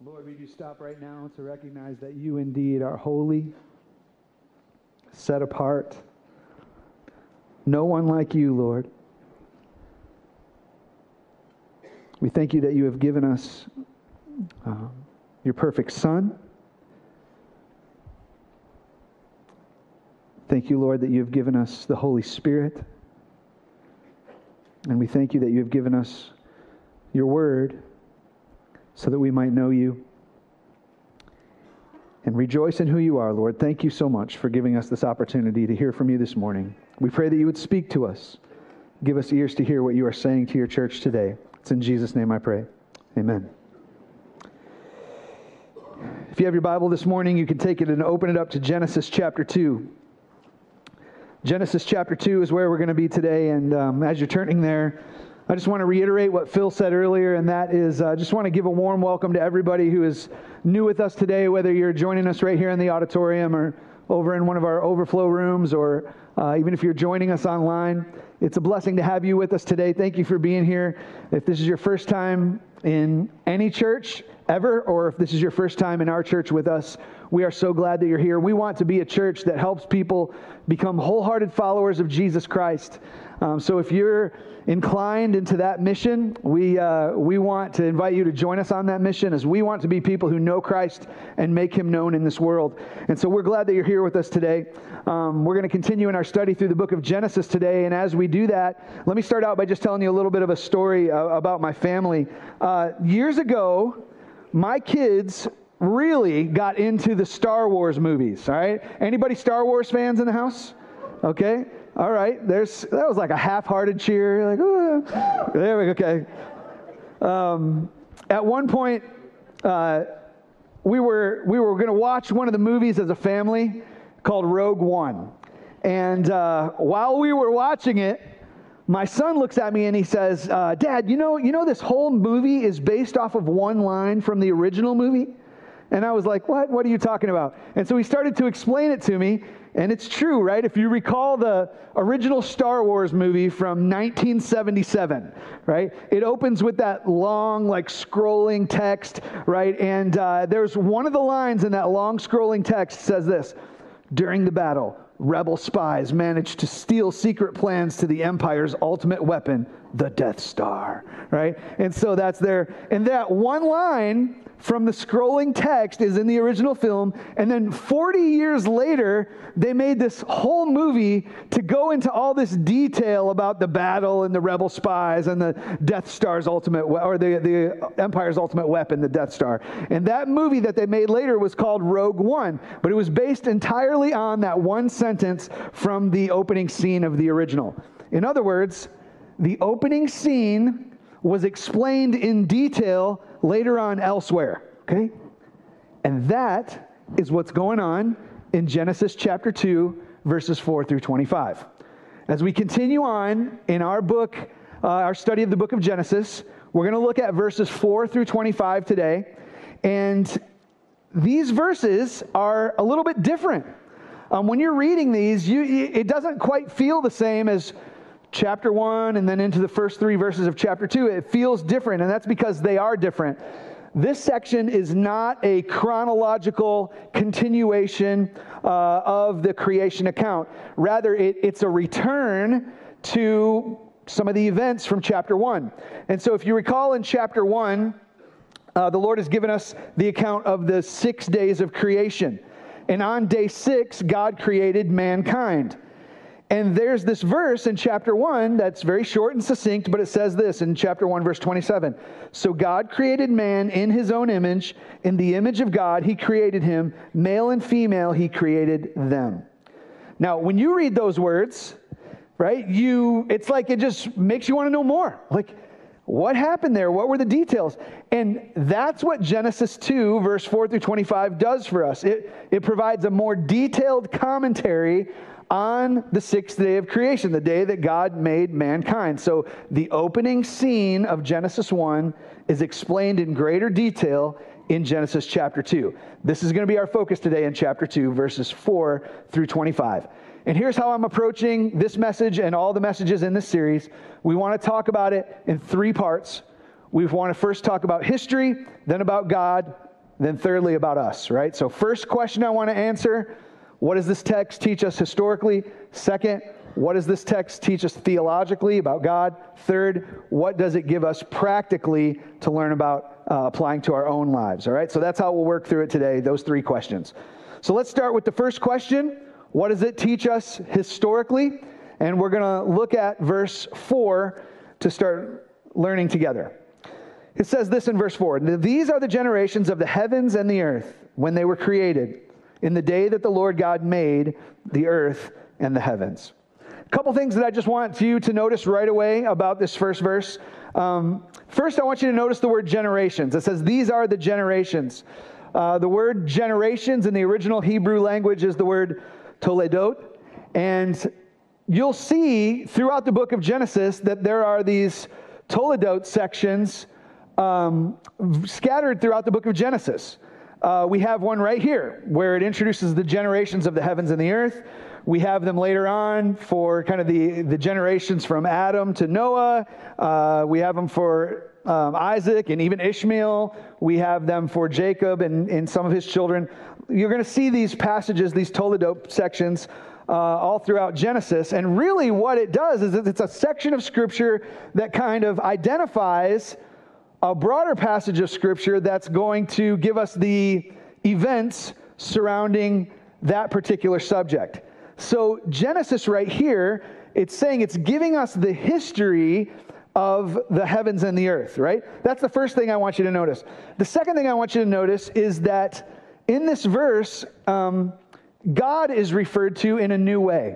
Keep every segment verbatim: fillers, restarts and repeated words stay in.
Lord, we do stop right now to recognize that you indeed are holy, set apart. No one like you, Lord. We thank you that you have given us uh, your perfect Son. Thank you, Lord, that you have given us the Holy Spirit. And we thank you that you have given us your word so that we might know you and rejoice in who you are, Lord. Thank you so much for giving us this opportunity to hear from you this morning. We pray that you would speak to us. Give us ears to hear what you are saying to your church today. It's in Jesus' name I pray. Amen. If you have your Bible this morning, you can take it and open it up to Genesis chapter two. Genesis chapter two is where we're going to be today, and um, as you're turning there, I just want to reiterate what Phil said earlier, and that is I uh, just want to give a warm welcome to everybody who is new with us today, whether you're joining us right here in the auditorium or over in one of our overflow rooms, or uh, even if you're joining us online. It's a blessing to have you with us today. Thank you for being here. If this is your first time in any church ever, or if this is your first time in our church with us, we are so glad that you're here. We want to be a church that helps people become wholehearted followers of Jesus Christ. Um, so if you're inclined into that mission, we uh, we want to invite you to join us on that mission, as we want to be people who know Christ and make him known in this world. And so we're glad that you're here with us today. Um, we're going to continue in our study through the book of Genesis today. And as we do that, let me start out by just telling you a little bit of a story uh, about my family. Uh, years ago, my kids really got into the Star Wars movies, all right? Anybody Star Wars fans in the house? Okay. All right. There's that was like a half-hearted cheer. Like, oh, there we go. Okay. Um, at one point, uh, we were we were going to watch one of the movies as a family called Rogue One, and uh, while we were watching it, my son looks at me and he says, uh, "Dad, you know, you know this whole movie is based off of one line from the original movie?" And I was like, "What? What are you talking about?" And so he started to explain it to me. And it's true, right? If you recall the original Star Wars movie from nineteen seventy-seven, right? It opens with that long, like, scrolling text, right? And uh, there's one of the lines in that long scrolling text says this: "During the battle, rebel spies managed to steal secret plans to the Empire's ultimate weapon, the Death Star," right? And so that's there. And that one line from the scrolling text is in the original film, and then forty years later, they made this whole movie to go into all this detail about the battle and the rebel spies and the Death Star's ultimate, we- or the, the Empire's ultimate weapon, the Death Star. And that movie that they made later was called Rogue One, but it was based entirely on that one sentence from the opening scene of the original. In other words, the opening scene was explained in detail later on elsewhere, okay? And that is what's going on in Genesis chapter two, verses four through twenty-five. As we continue on in our book, uh, our study of the book of Genesis, we're going to look at verses four through twenty-five today. And these verses are a little bit different. Um, when you're reading these, you, it doesn't quite feel the same as chapter one and then into the first three verses of chapter two. It feels different, and that's because they are different. This section is not a chronological continuation uh, of the creation account. Rather, it, it's a return to some of the events from chapter one. And so if you recall in chapter one, uh, the Lord has given us the account of the six days of creation. And on day six, God created mankind. And there's this verse in chapter one that's very short and succinct, but it says this in chapter one, verse twenty-seven. "So God created man in his own image. In the image of God, he created him. Male and female, he created them." Now, when you read those words, right, you it's like it just makes you want to know more. Like, what happened there? What were the details? And that's what Genesis two, verse four through twenty-five does for us. It, it provides a more detailed commentary on the sixth day of creation, the day that God made mankind. So the opening scene of Genesis one is explained in greater detail in Genesis chapter two. This is going to be our focus today in chapter two, verses four through twenty-five. And here's how I'm approaching this message and all the messages in this series. We want to talk about it in three parts. We want to first talk about history, then about God, then thirdly about us, right? So first question I want to answer, what does this text teach us historically? Second, what does this text teach us theologically about God? Third, what does it give us practically to learn about uh, applying to our own lives, all right? So that's how we'll work through it today, those three questions. So let's start with the first question. What does it teach us historically? And we're going to look at verse four to start learning together. It says this in verse four, "These are the generations of the heavens and the earth when they were created, in the day that the Lord God made the earth and the heavens." A couple things that I just want you to notice right away about this first verse. Um, first, I want you to notice the word generations. It says, "These are the generations." Uh, the word generations in the original Hebrew language is the word toledot. And you'll see throughout the book of Genesis that there are these toledot sections um, scattered throughout the book of Genesis. Uh, we have one right here where it introduces the generations of the heavens and the earth. We have them later on for kind of the, the generations from Adam to Noah. Uh, we have them for um, Isaac and even Ishmael. We have them for Jacob and, and some of his children. You're going to see these passages, these Toledot sections, uh, all throughout Genesis. And really what it does is it's a section of Scripture that kind of identifies a broader passage of Scripture that's going to give us the events surrounding that particular subject. So Genesis right here, it's saying it's giving us the history of the heavens and the earth, right? That's the first thing I want you to notice. The second thing I want you to notice is that in this verse, um, God is referred to in a new way.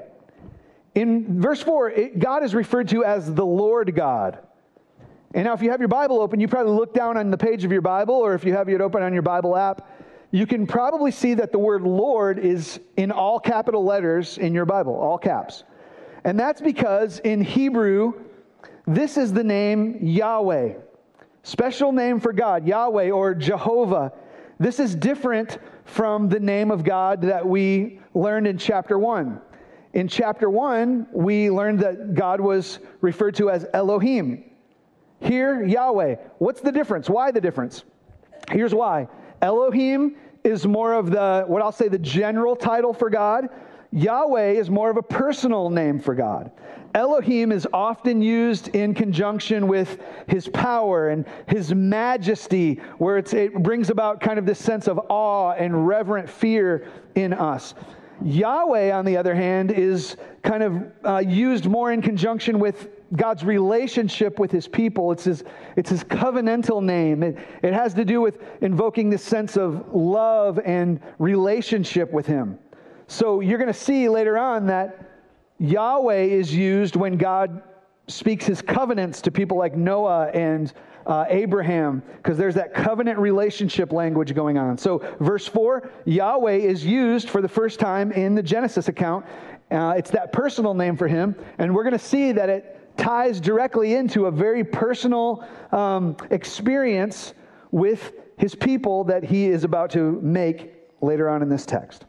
In verse four, it, God is referred to as the Lord God. And now if you have your Bible open, you probably look down on the page of your Bible, or if you have it open on your Bible app, you can probably see that the word Lord is in all capital letters in your Bible, all caps. And that's because in Hebrew, this is the name Yahweh, special name for God, Yahweh or Jehovah. This is different from the name of God that we learned in chapter one. In chapter one, we learned that God was referred to as Elohim. Here, Yahweh. What's the difference? Why the difference? Here's why. Elohim is more of the, what I'll say, the general title for God. Yahweh is more of a personal name for God. Elohim is often used in conjunction with his power and his majesty, where it's, it brings about kind of this sense of awe and reverent fear in us. Yahweh, on the other hand, is kind of uh, used more in conjunction with God's relationship with his people. It's his, it's his covenantal name. It, it has to do with invoking this sense of love and relationship with him. So you're going to see later on that Yahweh is used when God speaks his covenants to people like Noah and uh, Abraham, because there's that covenant relationship language going on. So verse four, Yahweh is used for the first time in the Genesis account. Uh, it's that personal name for him, and we're going to see that it ties directly into a very personal um, experience with his people that he is about to make later on in this text.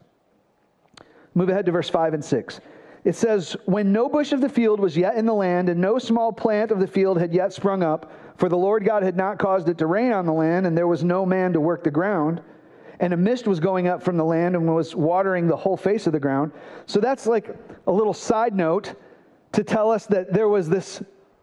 Move ahead to verse five and six. It says, "When no bush of the field was yet in the land, and no small plant of the field had yet sprung up, for the Lord God had not caused it to rain on the land, and there was no man to work the ground, and a mist was going up from the land and was watering the whole face of the ground." So that's like a little side note to tell us that there was this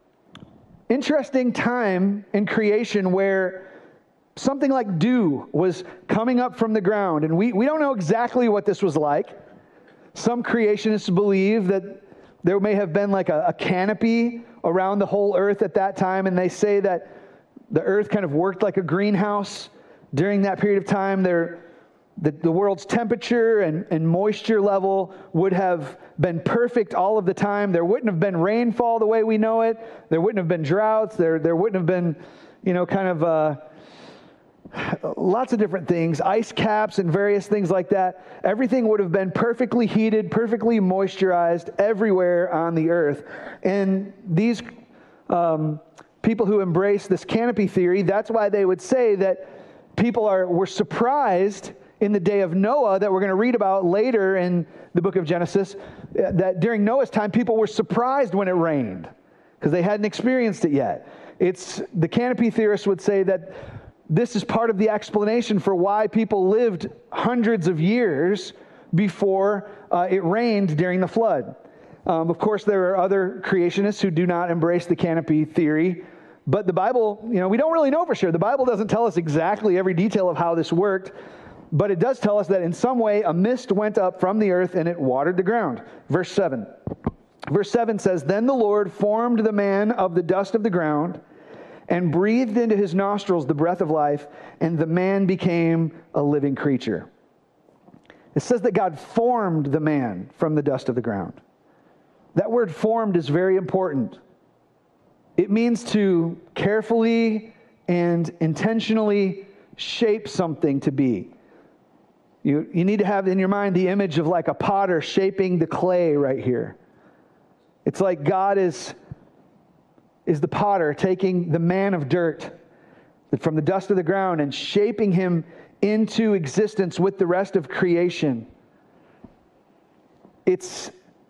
interesting time in creation where something like dew was coming up from the ground. And we, we don't know exactly what this was like. Some creationists believe that there may have been like a, a canopy around the whole earth at that time, and they say that the earth kind of worked like a greenhouse during that period of time. There, the, the world's temperature and, and moisture level would have been perfect all of the time. There wouldn't have been rainfall the way we know it. There wouldn't have been droughts. There, there wouldn't have been, you know, kind of uh, lots of different things, ice caps and various things like that. Everything would have been perfectly heated, perfectly moisturized everywhere on the earth. And these um, people who embrace this canopy theory, that's why they would say that people are were surprised in the day of Noah, that we're going to read about later in the book of Genesis, that during Noah's time, people were surprised when it rained because they hadn't experienced it yet. It's the canopy theorists would say that this is part of the explanation for why people lived hundreds of years before uh, it rained during the flood. Um, of course, there are other creationists who do not embrace the canopy theory, but the Bible, you know, we don't really know for sure. The Bible doesn't tell us exactly every detail of how this worked, but it does tell us that in some way a mist went up from the earth and it watered the ground. Verse seven. Verse seven says, "Then the Lord formed the man of the dust of the ground and breathed into his nostrils the breath of life, and the man became a living creature." It says that God formed the man from the dust of the ground. That word formed is very important. It means to carefully and intentionally shape something to be. You, you need to have in your mind the image of like a potter shaping the clay right here. It's like God is, is the potter taking the man of dirt from the dust of the ground and shaping him into existence with the rest of creation. It's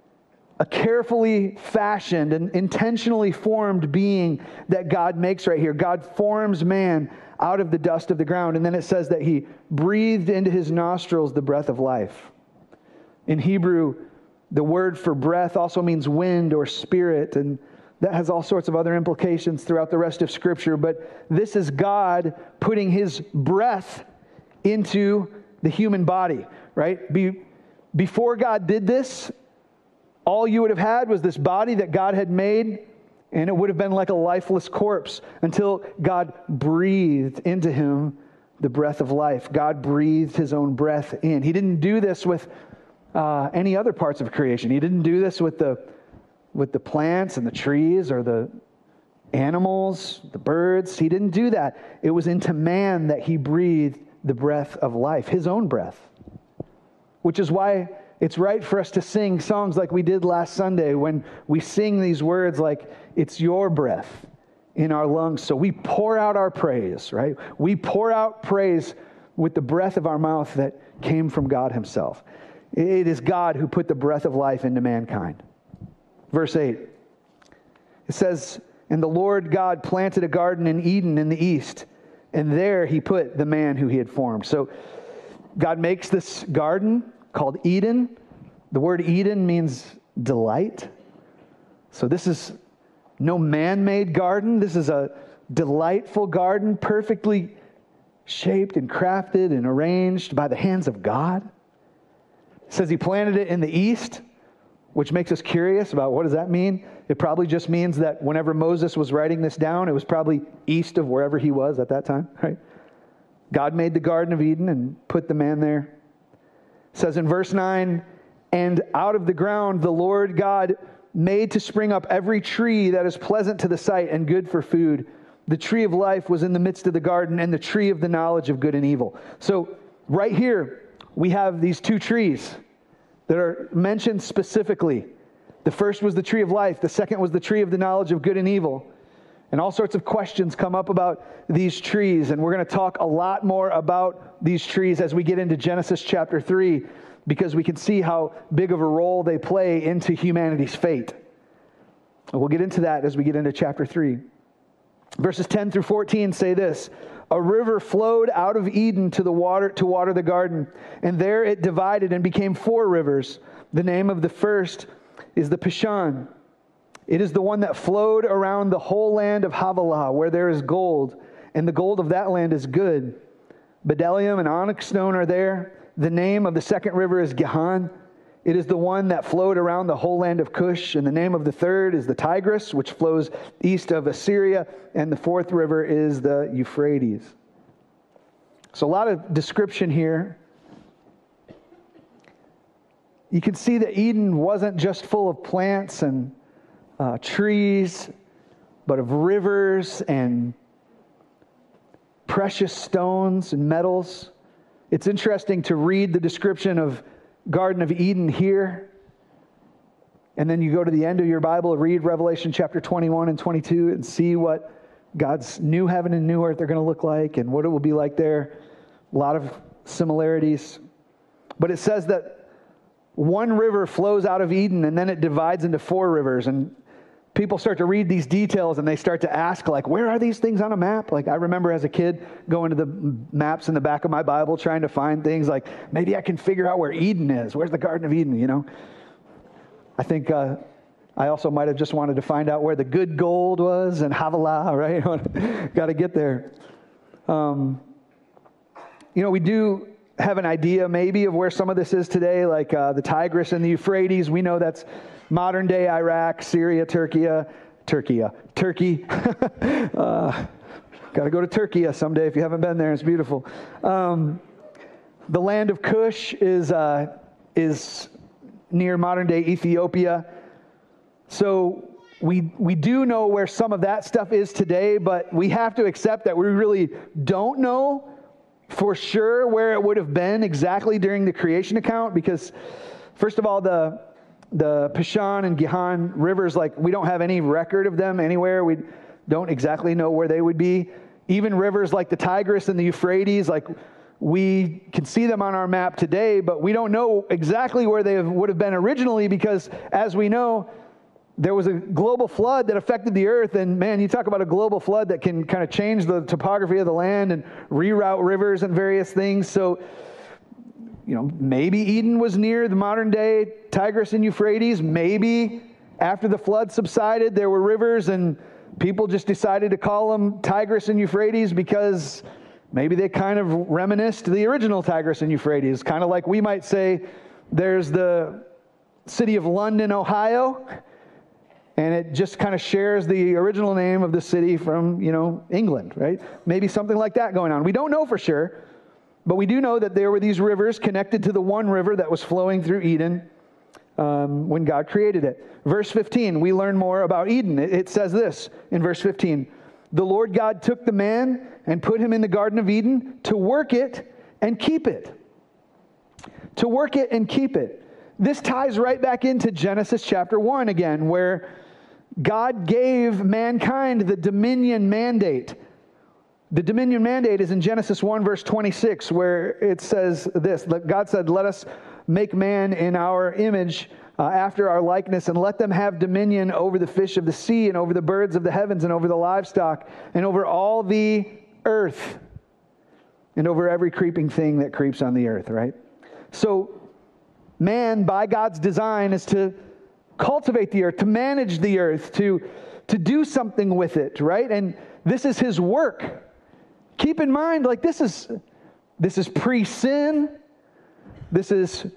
a carefully fashioned and intentionally formed being that God makes right here. God forms man out of the dust of the ground. And then it says that he breathed into his nostrils the breath of life. In Hebrew, the word for breath also means wind or spirit, and that has all sorts of other implications throughout the rest of Scripture. But this is God putting his breath into the human body, right? Be, before God did this, all you would have had was this body that God had made, and it would have been like a lifeless corpse until God breathed into him the breath of life. God breathed his own breath in. He didn't do this with uh, any other parts of creation. He didn't do this with the with the plants and the trees or the animals, the birds. He didn't do that. It was into man that he breathed the breath of life, his own breath, which is why it's right for us to sing songs like we did last Sunday when we sing these words like, it's your breath in our lungs. So we pour out our praise, right? We pour out praise with the breath of our mouth that came from God himself. It is God who put the breath of life into mankind. Verse eight, it says, "And the Lord God planted a garden in Eden in the east, and there he put the man who he had formed." So God makes this garden called Eden. The word Eden means delight. So this is no man-made garden. This is a delightful garden, perfectly shaped and crafted and arranged by the hands of God. It says he planted it in the east, which makes us curious about what does that mean? It probably just means that whenever Moses was writing this down, it was probably east of wherever he was at that time, right? God made the Garden of Eden and put the man there. It says in verse nine, "And out of the ground the Lord God made to spring up every tree that is pleasant to the sight and good for food. The tree of life was in the midst of the garden, and the tree of the knowledge of good and evil." So right here, we have these two trees that are mentioned specifically. The first was the tree of life. The second was the tree of the knowledge of good and evil. And all sorts of questions come up about these trees. And we're going to talk a lot more about these trees as we get into Genesis chapter three, because we can see how big of a role they play into humanity's fate. And we'll get into that as we get into chapter three. Verses ten through fourteen say this: "A river flowed out of Eden to the water to water the garden, and there it divided and became four rivers. The name of the first is the Pishon. It is the one that flowed around the whole land of Havilah, where there is gold, and the gold of that land is good. Bdellium and onyx stone are there. The name of the second river is Gihon. It is the one that flowed around the whole land of Cush, and the name of the third is the Tigris, which flows east of Assyria, and the fourth river is the Euphrates." So a lot of description here. You can see that Eden wasn't just full of plants and uh, trees, but of rivers and precious stones and metals. It's interesting to read the description of Garden of Eden here, and then you go to the end of your Bible, read Revelation chapter twenty-one and twenty-two, and see what God's new heaven and new earth are going to look like and what it will be like there. A lot of similarities. But it says that one river flows out of Eden, and then it divides into four rivers. And people start to read these details and they start to ask, like, where are these things on a map? Like, I remember as a kid going to the maps in the back of my Bible trying to find things like, maybe I can figure out where Eden is. Where's the Garden of Eden, you know? I think uh, I also might have just wanted to find out where the good gold was and Havilah, right? Got to get there. Um, you know, we do have an idea maybe of where some of this is today, like uh, the Tigris and the Euphrates. We know that's modern day Iraq, Syria, Turkey, Turkey, Turkey. uh, Got to go to Turkey someday if you haven't been there. It's beautiful. Um, the land of Cush is uh, is near modern day Ethiopia. So we we do know where some of that stuff is today, but we have to accept that we really don't know for sure where it would have been exactly during the creation account, because first of all, the the Pishon and Gihon rivers, like, we don't have any record of them anywhere. We don't exactly know where they would be. Even rivers like the Tigris and the Euphrates, like, we can see them on our map today, but we don't know exactly where they would have been originally, because as we know, there was a global flood that affected the earth. And man, you talk about a global flood that can kind of change the topography of the land and reroute rivers and various things. So, you know, maybe Eden was near the modern day Tigris and Euphrates. Maybe after the flood subsided, there were rivers and people just decided to call them Tigris and Euphrates because maybe they kind of reminisced the original Tigris and Euphrates. Kind of like we might say there's the city of London, Ohio, and it just kind of shares the original name of the city from, you know, England, right? Maybe something like that going on. We don't know for sure, but we do know that there were these rivers connected to the one river that was flowing through Eden um, when God created it. Verse fifteen, we learn more about Eden. It, it says this in verse fifteen, "The Lord God took the man and put him in the Garden of Eden to work it and keep it." To work it and keep it. This ties right back into Genesis chapter one again, where God gave mankind the dominion mandate. The dominion mandate is in Genesis one, verse twenty-six, where it says this. God said, "Let us make man in our image, uh, after our likeness, and let them have dominion over the fish of the sea, and over the birds of the heavens, and over the livestock, and over all the earth, and over every creeping thing that creeps on the earth," right? So man, by God's design, is to cultivate the earth, to manage the earth, to, to do something with it, right? And this is his work. Keep in mind, like, this is this is pre-sin. This is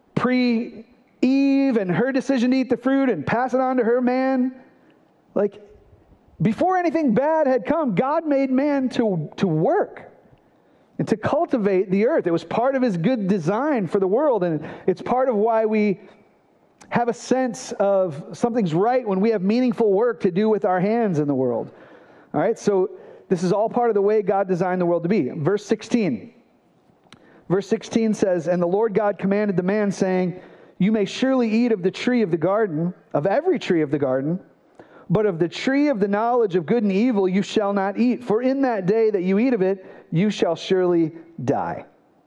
pre-Eve and her decision to eat the fruit and pass it on to her man. Like, before anything bad had come, God made man to, to work and to cultivate the earth. It was part of his good design for the world, and it's part of why we have a sense of something's right when we have meaningful work to do with our hands in the world. All right, so this is all part of the way God designed the world to be. Verse sixteen. Verse sixteen says, "And the Lord God commanded the man, saying, You may surely eat of the tree of the garden, of every tree of the garden, but of the tree of the knowledge of good and evil you shall not eat. For in that day that you eat of it, you shall surely die."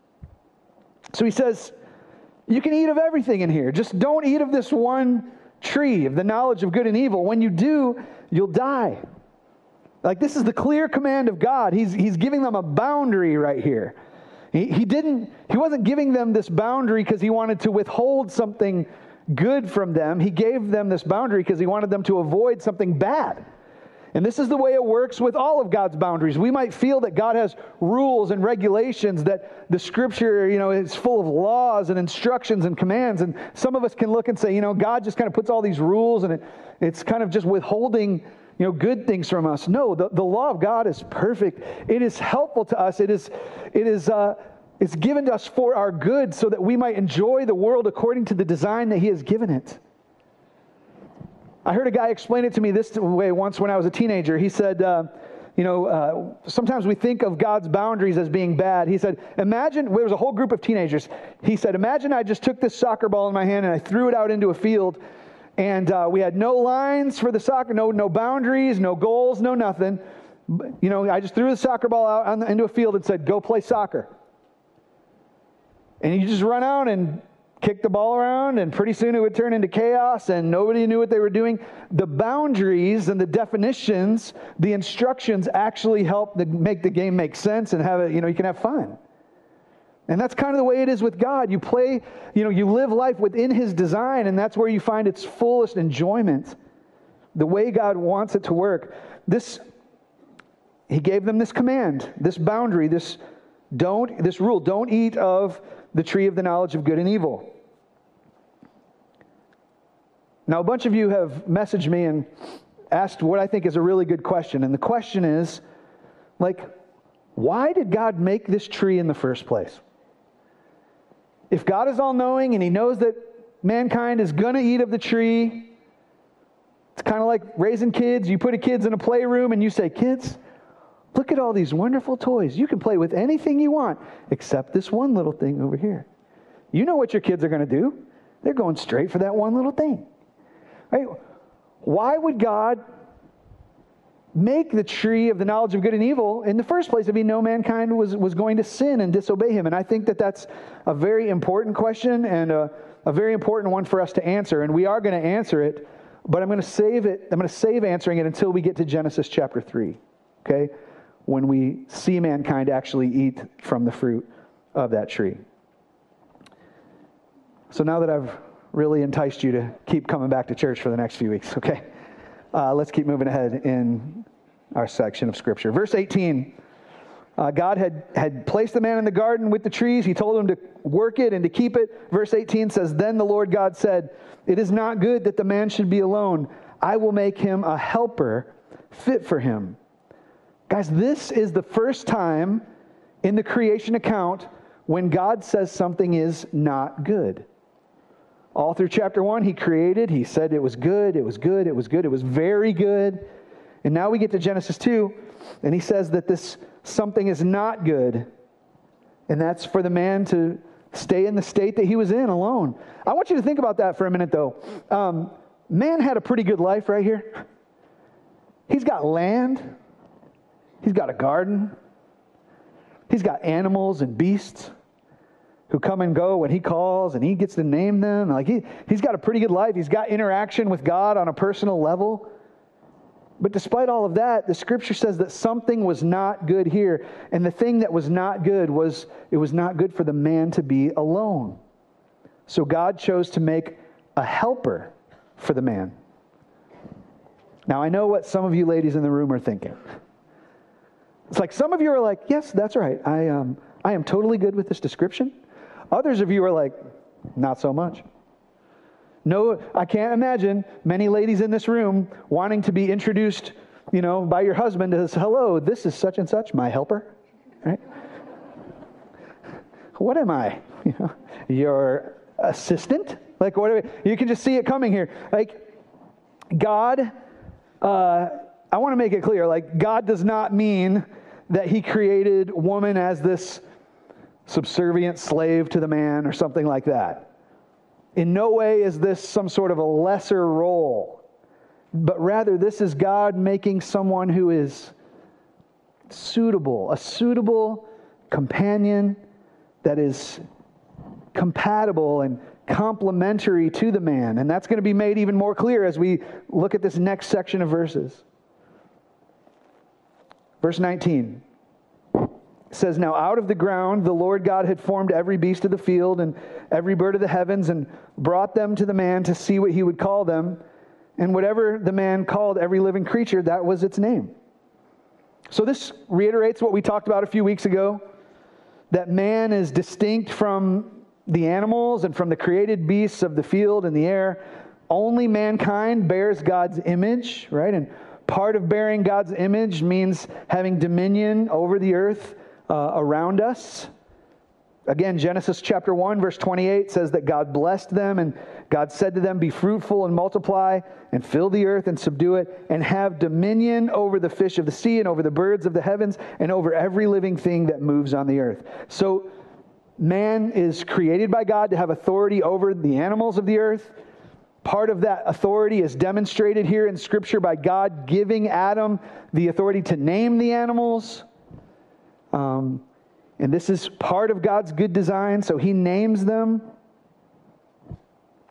So he says, you can eat of everything in here. Just don't eat of this one tree of the knowledge of good and evil. When you do, you'll die. Like, this is the clear command of God. He's, he's giving them a boundary right here. He, he didn't, he wasn't giving them this boundary because he wanted to withhold something good from them. He gave them this boundary because he wanted them to avoid something bad. And this is the way it works with all of God's boundaries. We might feel that God has rules and regulations, that the Scripture, you know, is full of laws and instructions and commands. And some of us can look and say, you know, God just kind of puts all these rules, and it, it's kind of just withholding, you know, good things from us. No, the, the law of God is perfect. It is helpful to us. It is, it is, uh, it's given to us for our good, so that we might enjoy the world according to the design that He has given it. I heard a guy explain it to me this way once when I was a teenager. He said, uh, you know, uh, sometimes we think of God's boundaries as being bad. He said, imagine, there was a whole group of teenagers. He said, imagine I just took this soccer ball in my hand and I threw it out into a field, and uh, we had no lines for the soccer, no no boundaries, no goals, no nothing. You know, I just threw the soccer ball out on the, into a field and said, go play soccer. And you just run out and kick the ball around, and pretty soon it would turn into chaos, and nobody knew what they were doing. The boundaries and the definitions, the instructions actually help to make the game make sense and have it, you know, you can have fun. And that's kind of the way it is with God. You play, you know, you live life within His design, and that's where you find its fullest enjoyment. The way God wants it to work. This, He gave them this command, this boundary, this don't, this rule, don't eat of the tree of the knowledge of good and evil. Now, a bunch of you have messaged me and asked what I think is a really good question. And the question is, like, why did God make this tree in the first place? If God is all-knowing and He knows that mankind is going to eat of the tree, it's kind of like raising kids. You put a kids in a playroom and you say, kids, look at all these wonderful toys. You can play with anything you want, except this one little thing over here. You know what your kids are going to do. They're going straight for that one little thing. Right? Why would God make the tree of the knowledge of good and evil in the first place if He knew mankind was, was going to sin and disobey Him? And I think that that's a very important question and a, a very important one for us to answer. And we are going to answer it, but I'm going to save it. I'm going to save answering it until we get to Genesis chapter three. Okay? When we see mankind actually eat from the fruit of that tree. So now that I've really enticed you to keep coming back to church for the next few weeks, okay, uh, let's keep moving ahead in our section of Scripture. Verse eighteen, uh, God had, had placed the man in the garden with the trees. He told him to work it and to keep it. Verse eighteen says, then the Lord God said, it is not good that the man should be alone. I will make him a helper fit for him. Guys, this is the first time in the creation account when God says something is not good. All through chapter one, He created. He said it was good, it was good, it was good, it was very good. And now we get to Genesis two, and He says that this something is not good. And that's for the man to stay in the state that he was in alone. I want you to think about that for a minute, though. Um, man had a pretty good life right here. He's got land. He's got a garden. He's got animals and beasts who come and go when He calls, and He gets to name them. Like he, he's got a pretty good life. He's got interaction with God on a personal level. But despite all of that, the Scripture says that something was not good here. And the thing that was not good was, it was not good for the man to be alone. So God chose to make a helper for the man. Now, I know what some of you ladies in the room are thinking. It's like some of you are like, yes, that's right. I um, I am totally good with this description. Others of you are like, not so much. No, I can't imagine many ladies in this room wanting to be introduced, you know, by your husband as, hello, this is such and such, my helper. Right? What am I? You know, your assistant? Like, what? Are we, you can just see it coming here. Like, God, uh, I want to make it clear, like, God does not mean that He created woman as this subservient slave to the man or something like that. In no way is this some sort of a lesser role, but rather this is God making someone who is suitable, a suitable companion that is compatible and complementary to the man. And that's going to be made even more clear as we look at this next section of verses. Verse nineteen says, now out of the ground the Lord God had formed every beast of the field and every bird of the heavens and brought them to the man to see what he would call them. And whatever the man called every living creature, that was its name. So this reiterates what we talked about a few weeks ago, that man is distinct from the animals and from the created beasts of the field and the air. Only mankind bears God's image, right? And part of bearing God's image means having dominion over the earth uh, around us. Again, Genesis chapter one, verse twenty-eight says that God blessed them, and God said to them, be fruitful and multiply and fill the earth and subdue it and have dominion over the fish of the sea and over the birds of the heavens and over every living thing that moves on the earth. So man is created by God to have authority over the animals of the earth. Part of that authority is demonstrated here in Scripture by God giving Adam the authority to name the animals. Um, and this is part of God's good design, so He names them.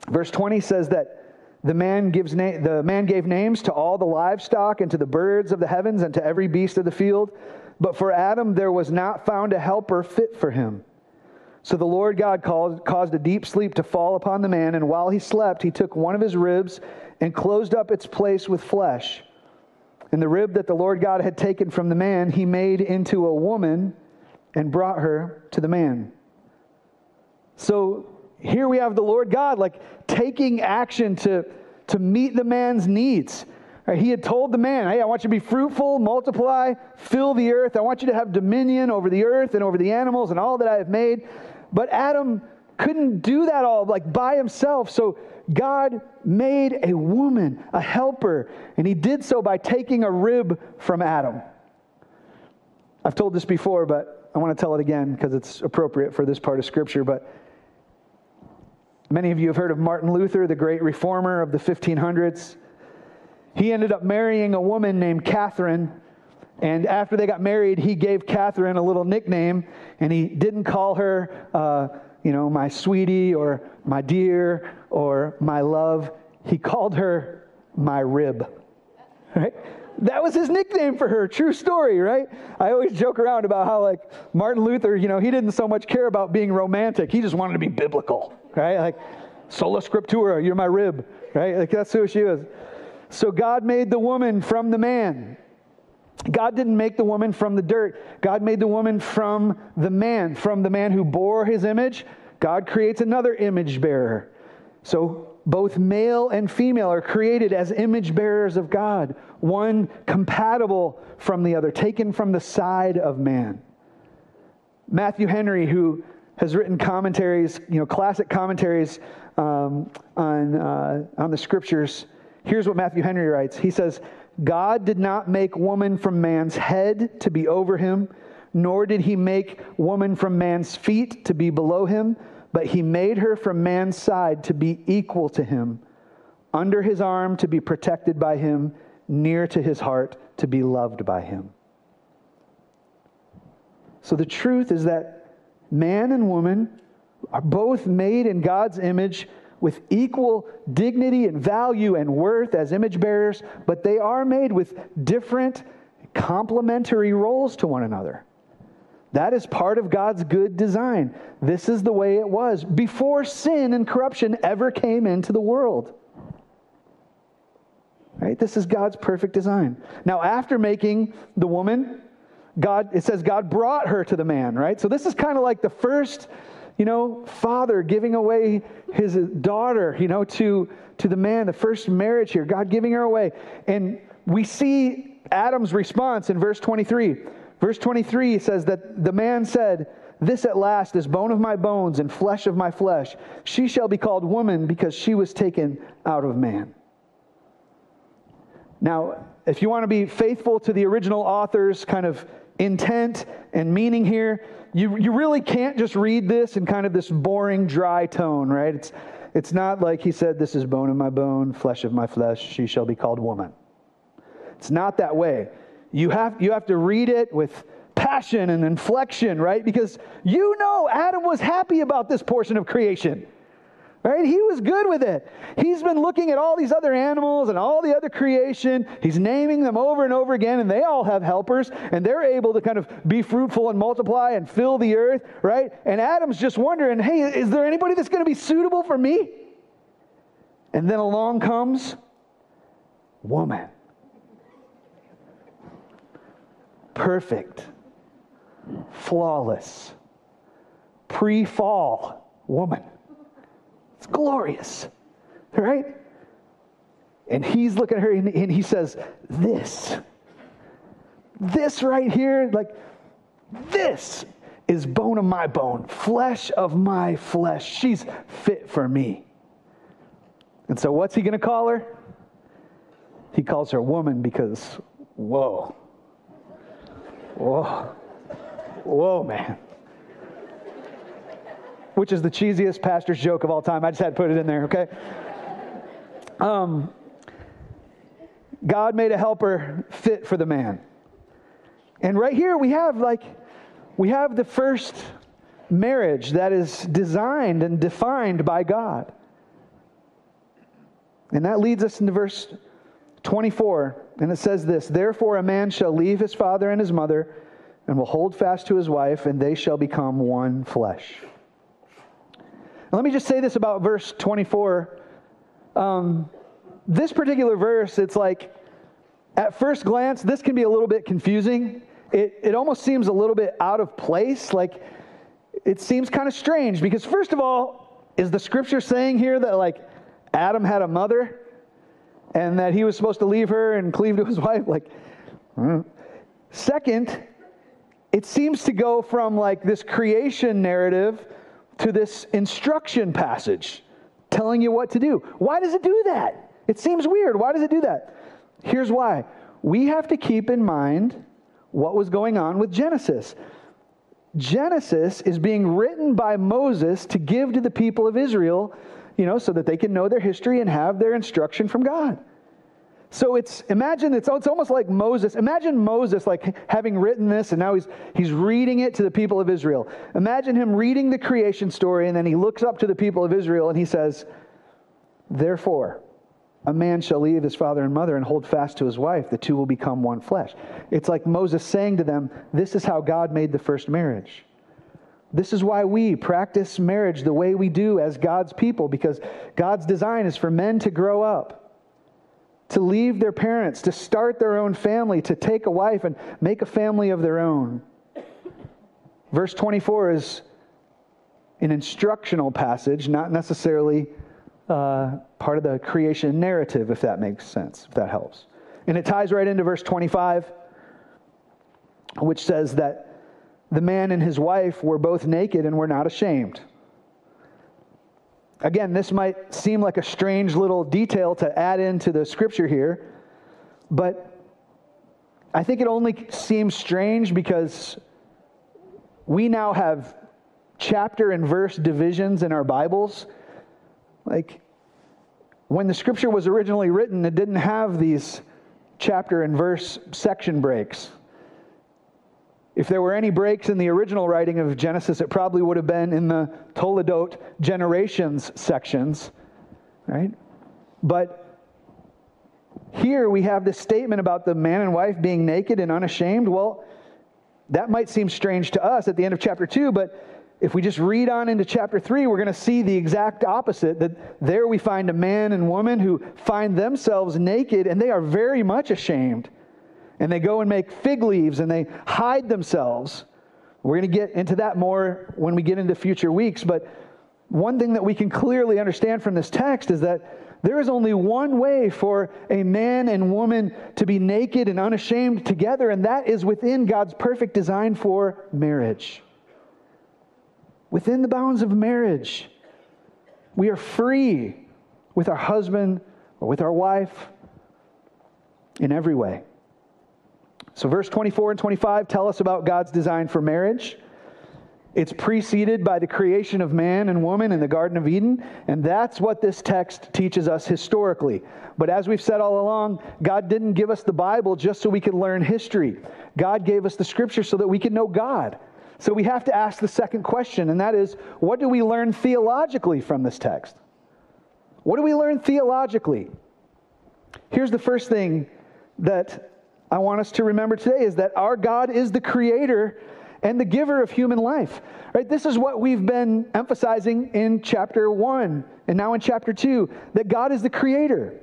Verse twenty says that the man gives na- the man gave names to all the livestock and to the birds of the heavens and to every beast of the field. But for Adam there was not found a helper fit for him. So the Lord God caused, caused a deep sleep to fall upon the man, and while he slept, he took one of his ribs and closed up its place with flesh. And the rib that the Lord God had taken from the man, he made into a woman and brought her to the man. So here we have the Lord God like taking action to, to meet the man's needs. Right, he had told the man, hey, I want you to be fruitful, multiply, fill the earth. I want you to have dominion over the earth and over the animals and all that I have made. But Adam couldn't do that all like by himself. So God made a woman, a helper, and he did so by taking a rib from Adam. I've told this before, but I want to tell it again because it's appropriate for this part of Scripture. But many of you have heard of Martin Luther, the great reformer of the fifteen hundreds. He ended up marrying a woman named Catherine, and after they got married, he gave Catherine a little nickname, and he didn't call her, uh, you know, my sweetie or my dear or my love. He called her my rib, right? That was his nickname for her. True story, right? I always joke around about how, like, Martin Luther, you know, he didn't so much care about being romantic. He just wanted to be biblical, right? Like, sola scriptura, you're my rib, right? Like, that's who she was. So God made the woman from the man. God didn't make the woman from the dirt. God made the woman from the man, from the man who bore his image. God creates another image bearer. So both male and female are created as image bearers of God, one compatible from the other, taken from the side of man. Matthew Henry, who has written commentaries, you know, classic commentaries um, on uh, on the Scriptures. Here's what Matthew Henry writes. He says, God did not make woman from man's head to be over him, nor did he make woman from man's feet to be below him, but he made her from man's side to be equal to him, under his arm to be protected by him, near to his heart to be loved by him. So the truth is that man and woman are both made in God's image with equal dignity and value and worth as image bearers, but they are made with different complementary roles to one another. That is part of God's good design. This is the way it was before sin and corruption ever came into the world. Right? This is God's perfect design. Now, after making the woman, God, it says God brought her to the man, right? So this is kind of like the first, you know, father giving away his daughter, you know, to, to the man, the first marriage here, God giving her away. And we see Adam's response in verse twenty-three. Verse twenty-three says that the man said, "This at last is bone of my bones and flesh of my flesh. She shall be called woman because she was taken out of man." Now, if you want to be faithful to the original author's kind of intent and meaning here, you you really can't just read this in kind of this boring, dry tone, right? It's it's not like he said, "This is bone of my bone, flesh of my flesh, she shall be called woman." It's not that way. You have you have to read it with passion and inflection, right? Because you know Adam was happy about this portion of creation. Right? He was good with it. He's been looking at all these other animals and all the other creation. He's naming them over and over again, and they all have helpers, and they're able to kind of be fruitful and multiply and fill the earth, right? And Adam's just wondering, hey, is there anybody that's going to be suitable for me? And then along comes woman. Perfect. Flawless. Pre-fall woman. It's glorious, right? And he's looking at her and, and he says, this, this right here, like this is bone of my bone, flesh of my flesh. She's fit for me. And so what's he going to call her? He calls her woman because, whoa, whoa, whoa, man. Which is the cheesiest pastor's joke of all time. I just had to put it in there, okay? Um, God made a helper fit for the man. And right here we have like, we have the first marriage that is designed and defined by God. And that leads us into verse twenty-four. And it says this, therefore a man shall leave his father and his mother and will hold fast to his wife, and they shall become one flesh. Now, let me just say this about verse twenty-four. Um, this particular verse, it's like, at first glance, this can be a little bit confusing. It, it almost seems a little bit out of place. Like, it seems kind of strange because, first of all, is the scripture saying here that, like, Adam had a mother and that he was supposed to leave her and cleave to his wife? Like, mm. Second, it seems to go from, like, this creation narrative to this instruction passage telling you what to do. Why does it do that? It seems weird. Why does it do that? Here's why. We have to keep in mind what was going on with Genesis. Genesis is being written by Moses to give to the people of Israel, you know, so that they can know their history and have their instruction from God. So it's, imagine, it's, it's almost like Moses. Imagine Moses like having written this and now he's, he's reading it to the people of Israel. Imagine him reading the creation story and then he looks up to the people of Israel and he says, therefore, a man shall leave his father and mother and hold fast to his wife. The two will become one flesh. It's like Moses saying to them, this is how God made the first marriage. This is why we practice marriage the way we do as God's people, because God's design is for men to grow up, to leave their parents, to start their own family, to take a wife and make a family of their own. Verse twenty-four is an instructional passage, not necessarily uh, part of the creation narrative, if that makes sense, if that helps. And it ties right into verse twenty-five, which says that the man and his wife were both naked and were not ashamed. Again, this might seem like a strange little detail to add into the scripture here, but I think it only seems strange because we now have chapter and verse divisions in our Bibles. Like, when the scripture was originally written, it didn't have these chapter and verse section breaks. If there were any breaks in the original writing of Genesis, it probably would have been in the Toledot generations sections, right? But here we have this statement about the man and wife being naked and unashamed. Well, that might seem strange to us at the end of chapter two, but if we just read on into chapter three, we're going to see the exact opposite, that there we find a man and woman who find themselves naked and they are very much ashamed. And they go and make fig leaves and they hide themselves. We're going to get into that more when we get into future weeks. But one thing that we can clearly understand from this text is that there is only one way for a man and woman to be naked and unashamed together, and that is within God's perfect design for marriage. Within the bounds of marriage, we are free with our husband or with our wife in every way. So verse twenty-four and twenty-five tell us about God's design for marriage. It's preceded by the creation of man and woman in the Garden of Eden, and that's what this text teaches us historically. But as we've said all along, God didn't give us the Bible just so we could learn history. God gave us the Scripture so that we could know God. So we have to ask the second question, and that is, what do we learn theologically from this text? What do we learn theologically? Here's the first thing that I want us to remember today is that our God is the creator and the giver of human life. Right? This is what we've been emphasizing in chapter one and now in chapter two, that God is the creator.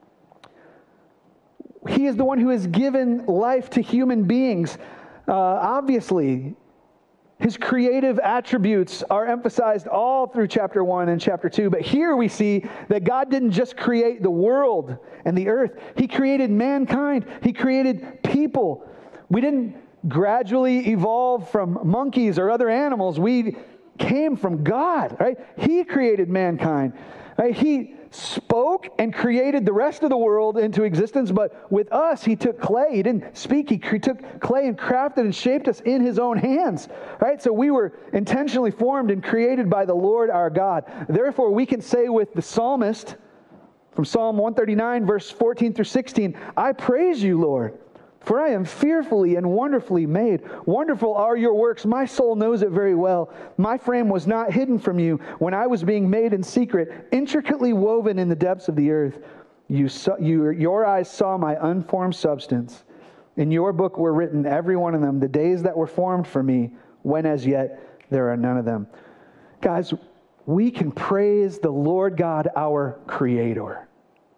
He is the one who has given life to human beings. Uh, obviously, His creative attributes are emphasized all through chapter one and chapter two. But here we see that God didn't just create the world and the earth. He created mankind. He created people. We didn't gradually evolve from monkeys or other animals. We came from God, right? He created mankind. Right? He spoke and created the rest of the world into existence, but with us, He took clay. He didn't speak. He took clay and crafted and shaped us in His own hands, right? So we were intentionally formed and created by the Lord our God. Therefore, we can say with the psalmist from Psalm one thirty-nine, verse fourteen through sixteen, I praise you, Lord, for I am fearfully and wonderfully made. Wonderful are your works. My soul knows it very well. My frame was not hidden from you when I was being made in secret, intricately woven in the depths of the earth. You saw, you, your eyes saw my unformed substance. In your book were written, every one of them, the days that were formed for me, when as yet there are none of them. Guys, we can praise the Lord God, our Creator.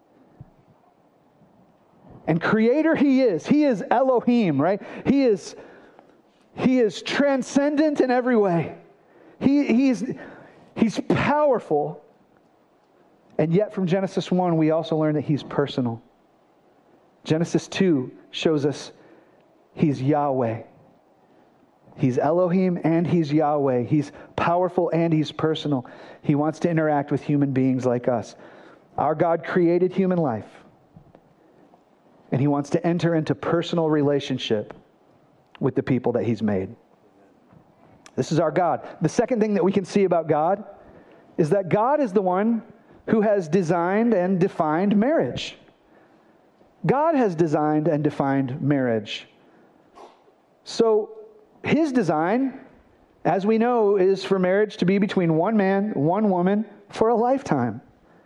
And Creator He is. He is Elohim, right? He is, he is transcendent in every way. He, he's, he's powerful. And yet from Genesis one, we also learn that He's personal. Genesis two shows us He's Yahweh. He's Elohim and He's Yahweh. He's powerful and He's personal. He wants to interact with human beings like us. Our God created human life. And He wants to enter into personal relationship with the people that He's made. This is our God. The second thing that we can see about God is that God is the one who has designed and defined marriage. God has designed and defined marriage. So, His design, as we know, is for marriage to be between one man, one woman, for a lifetime.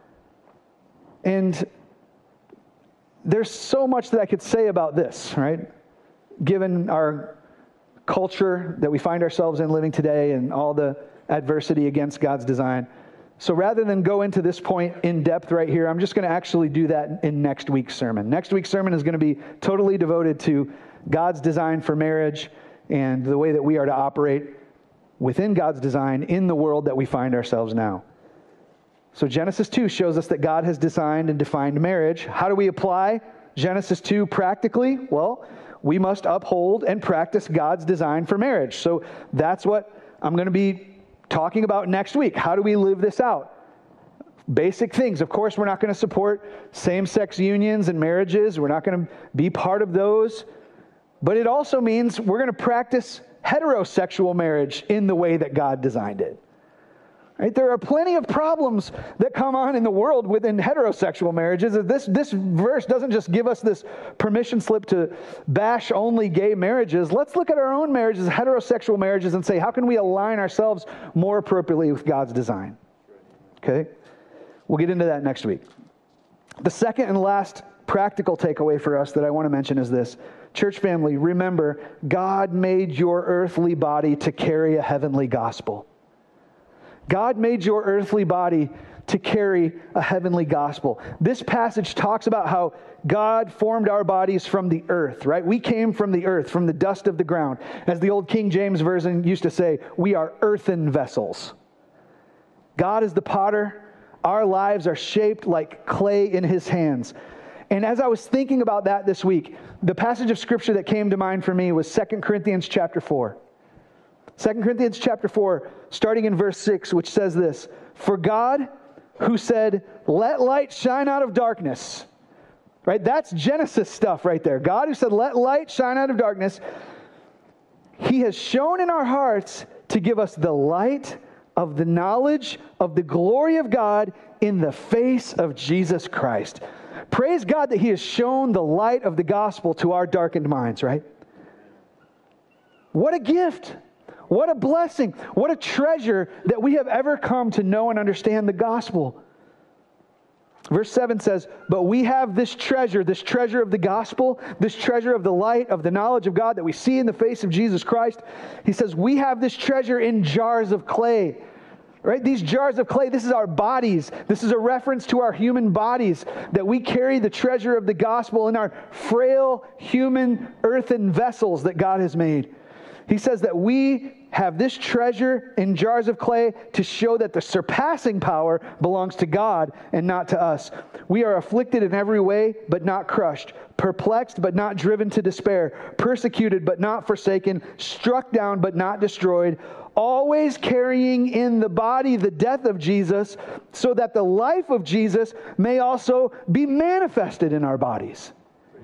And there's so much that I could say about this, right? Given our culture that we find ourselves in living today and all the adversity against God's design. So rather than go into this point in depth right here, I'm just going to actually do that in next week's sermon. Next week's sermon is going to be totally devoted to God's design for marriage and the way that we are to operate within God's design in the world that we find ourselves now. So Genesis two shows us that God has designed and defined marriage. How do we apply Genesis two practically? Well, we must uphold and practice God's design for marriage. So that's what I'm going to be talking about next week. How do we live this out? Basic things. Of course, we're not going to support same-sex unions and marriages. We're not going to be part of those. But it also means we're going to practice heterosexual marriage in the way that God designed it. Right? There are plenty of problems that come on in the world within heterosexual marriages. This, this verse doesn't just give us this permission slip to bash only gay marriages. Let's look at our own marriages, heterosexual marriages, and say, how can we align ourselves more appropriately with God's design? Okay? We'll get into that next week. The second and last practical takeaway for us that I want to mention is this. Church family, remember, God made your earthly body to carry a heavenly gospel. God made your earthly body to carry a heavenly gospel. This passage talks about how God formed our bodies from the earth, right? We came from the earth, from the dust of the ground. As the old King James Version used to say, we are earthen vessels. God is the potter. Our lives are shaped like clay in His hands. And as I was thinking about that this week, the passage of Scripture that came to mind for me was Second Corinthians chapter four. Second Corinthians chapter four, starting in verse six, which says this, "For God, who said, 'Let light shine out of darkness,'" right? That's Genesis stuff right there. God who said, "Let light shine out of darkness," He has shone in our hearts to give us the light of the knowledge of the glory of God in the face of Jesus Christ. Praise God that He has shown the light of the gospel to our darkened minds, right? What a gift. What a blessing. What a treasure that we have ever come to know and understand the gospel. Verse seven says, "But we have this treasure, this treasure of the gospel, this treasure of the light, of the knowledge of God that we see in the face of Jesus Christ." He says, we have this treasure in jars of clay. Right? These jars of clay, this is our bodies. This is a reference to our human bodies, that we carry the treasure of the gospel in our frail human earthen vessels that God has made. He says that we have this treasure in jars of clay to show that the surpassing power belongs to God and not to us. We are afflicted in every way, but not crushed, perplexed, but not driven to despair, persecuted, but not forsaken, struck down, but not destroyed, always carrying in the body the death of Jesus, so that the life of Jesus may also be manifested in our bodies.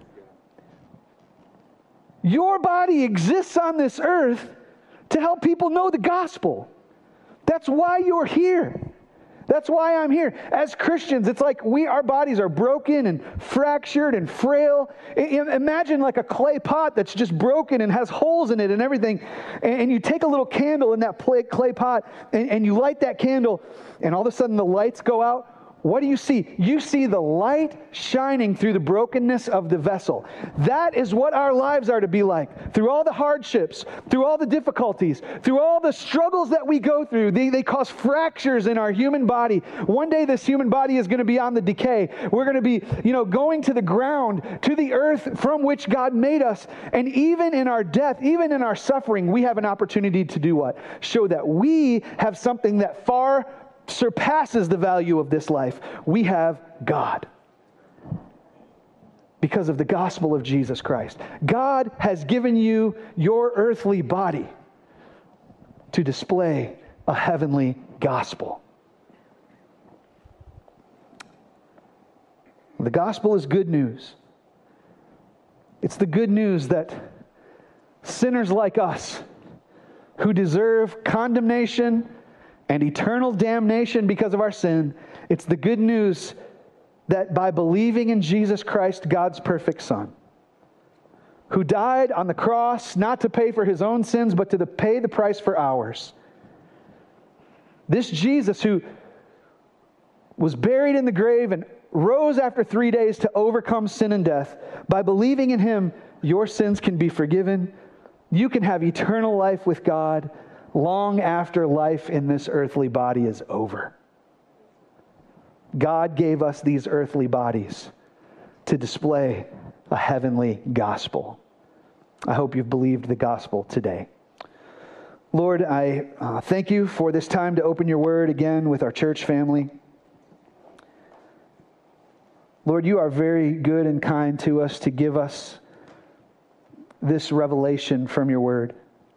Your body exists on this earth to help people know the gospel. That's why you're here. That's why I'm here. As Christians, it's like we, our bodies are broken and fractured and frail. I, imagine like a clay pot that's just broken and has holes in it and everything. And, and you take a little candle in that clay, clay pot and, and you light that candle, and all of a sudden the lights go out. what do you see? You see the light shining through the brokenness of the vessel. That is what our lives are to be like. Through all the hardships, through all the difficulties, through all the struggles that we go through, they, they cause fractures in our human body. One day this human body is going to be on the decay. We're going to be, you know, going to the ground, to the earth from which God made us. And even in our death, even in our suffering, we have an opportunity to do what? Show that we have something that far surpasses the value of this life. We have God. Because of the gospel of Jesus Christ. God has given you your earthly body to display a heavenly gospel. The gospel is good news. It's the good news that sinners like us, who deserve condemnation and eternal damnation because of our sin, it's the good news that by believing in Jesus Christ, God's perfect Son, who died on the cross not to pay for his own sins, but to pay the price for ours. This Jesus who was buried in the grave and rose after three days to overcome sin and death, by believing in him, your sins can be forgiven. You can have eternal life with God long after life in this earthly body is over. God gave us these earthly bodies to display a heavenly gospel. I hope you've believed the gospel today. Lord, I uh, thank you for this time to open your word again with our church family. Lord, you are very good and kind to us to give us this revelation from your word.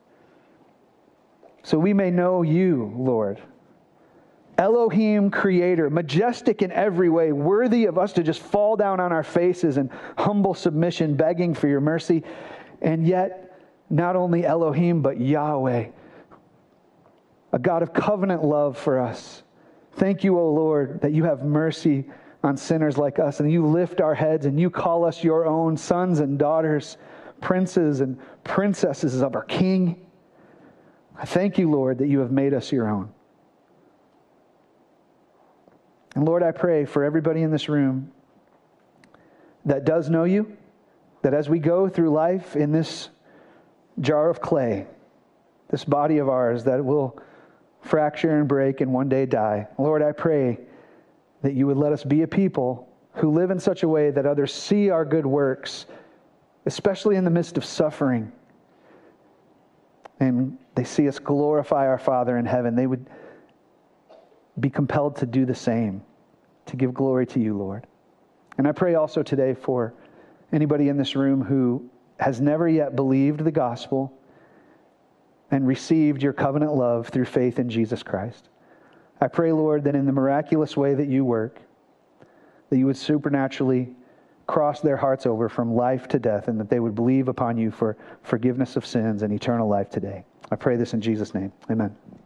So we may know you, Lord. Elohim, creator, majestic in every way, worthy of us to just fall down on our faces in humble submission, begging for your mercy. And yet, not only Elohim, but Yahweh, a God of covenant love for us. Thank you, O Lord, that you have mercy on sinners like us, and you lift our heads, and you call us your own sons and daughters, princes and princesses of our King. I thank you, Lord, that you have made us your own. And Lord, I pray for everybody in this room that does know you, that as we go through life in this jar of clay, this body of ours that will fracture and break and one day die, Lord, I pray that you would let us be a people who live in such a way that others see our good works, especially in the midst of suffering, and they see us glorify our Father in heaven. They would be compelled to do the same, to give glory to you, Lord. And I pray also today for anybody in this room who has never yet believed the gospel and received your covenant love through faith in Jesus Christ. I pray, Lord, that in the miraculous way that you work, that you would supernaturally cross their hearts over from life to death, and that they would believe upon you for forgiveness of sins and eternal life today. I pray this in Jesus' name. Amen.